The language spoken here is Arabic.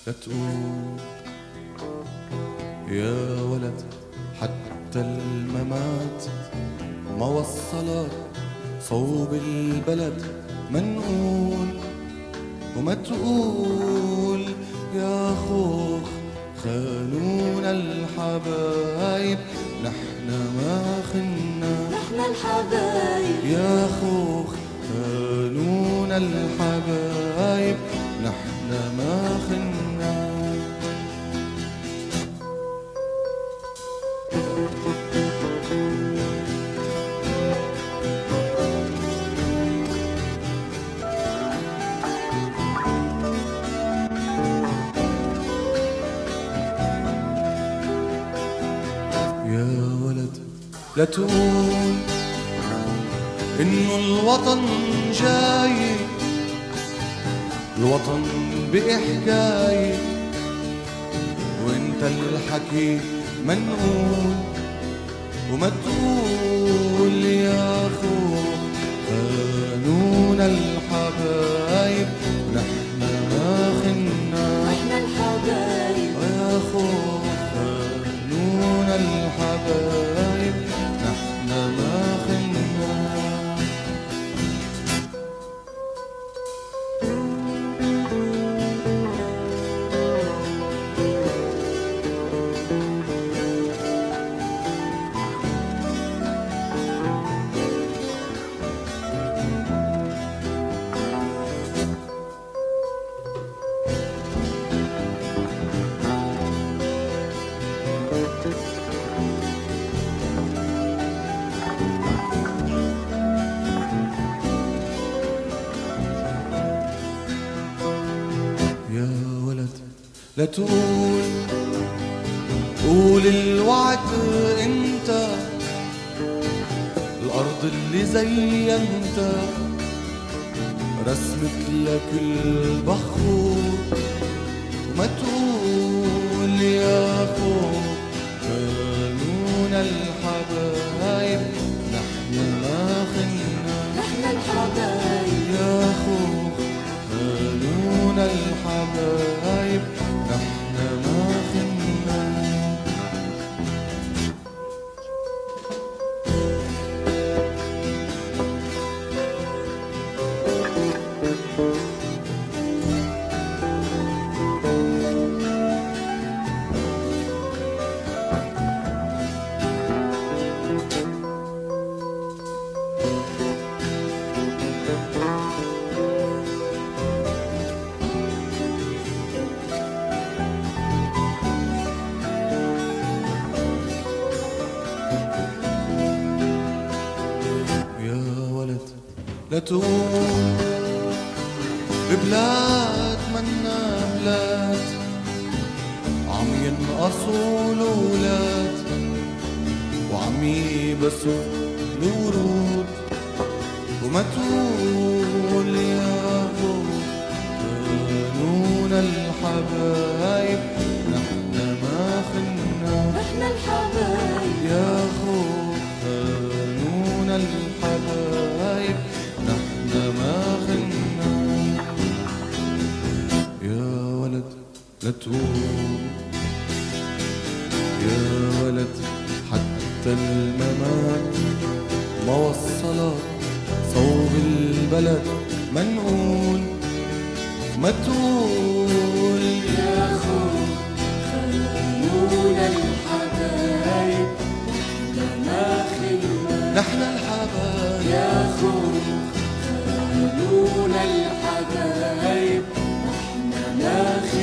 لا تقول يا ولد حتى الممات ما وصلك صوب البلد منقول. وما تقول يا خوخ خانونا الحبايب نحن ما خنا. نحن الحبايب يا خوخ خانونا الحبايب نحن ما خنا. يا ولد لا تقول إنه الوطن جاي، الوطن بقي حكاية وانت الحكي منقول. وما تقول يا خوخ خانون الحبايب نحن ما خنا. نحن الحبايب يا خوخ خانون الحبايب نحن ما خنا. يا ولد لا تقول قول الوعد انت الارض اللي زينت رسمت لك البخور. وما تقول يا خوخ خانونا الحبايب نحن ما خنا. نحن الحبايب يا خوخ خانونا الحبايب نحن ما خنا. لا تقول ببلاد منا بلاد عم ينقصوا الولاد وعم يبسوا الورود. وما تقول يا خوخ خانونا الحبايب نحن ما خنا. نحن الحبايب يا خوخ خانونا الحبايب نحن ما خنا. يا ولد لا تقول يا ولد حتى الممات ما وصلك صوب البلد منقول. ما تقول يا خوخ خانونا الحبايب نحن ما خنا. نحن الحبايب يا خوخ خانونا الحبايب نحن ما خنا.